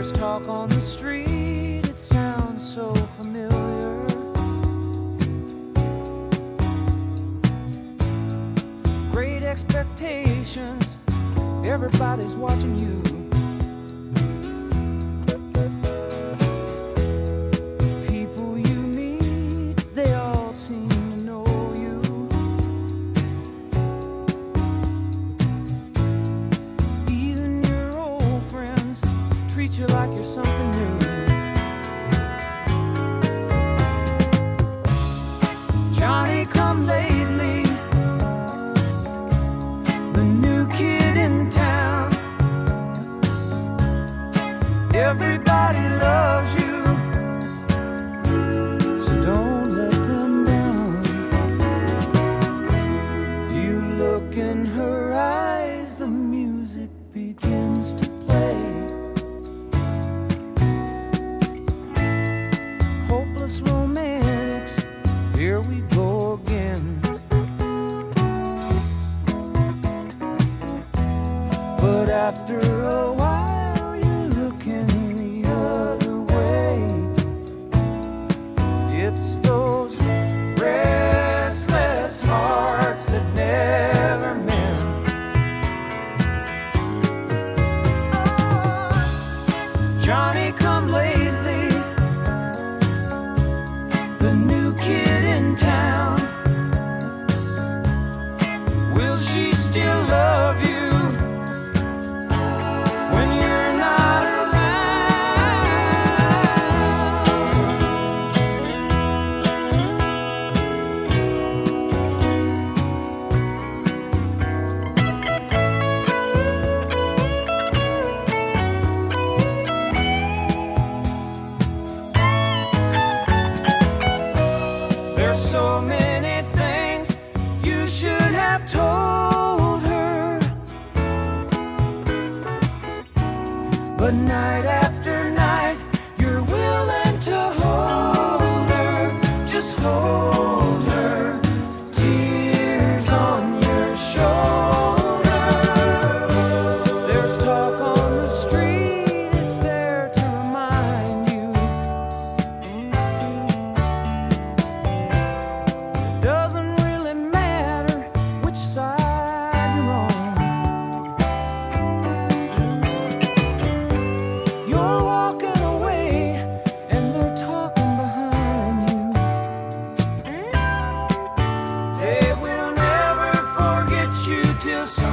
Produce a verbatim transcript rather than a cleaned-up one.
There's talk on the street, it sounds so familiar. Great expectations, everybody's watching you. People you meet, they all seem to know you. Even your old friends treat you like you're something new. Johnny come lately, the new kid in town. Everybody loves you, so don't let them down. You look in her eyes, the music begins to play. Hopeless romantics, here we go again. But after a while, you're looking the other way. It's those restless hearts that never mend. Oh, Johnny come lately, the new kid in town. Will she still love you when you're not There's so many things you should have told her, but night after night you're willing to hold her, just hold her, tears on your shoulder. There's talk on the street, it's there to remind you. Doesn't really matter which side you're on. You're walking away and they're talking behind you. They will never forget you till some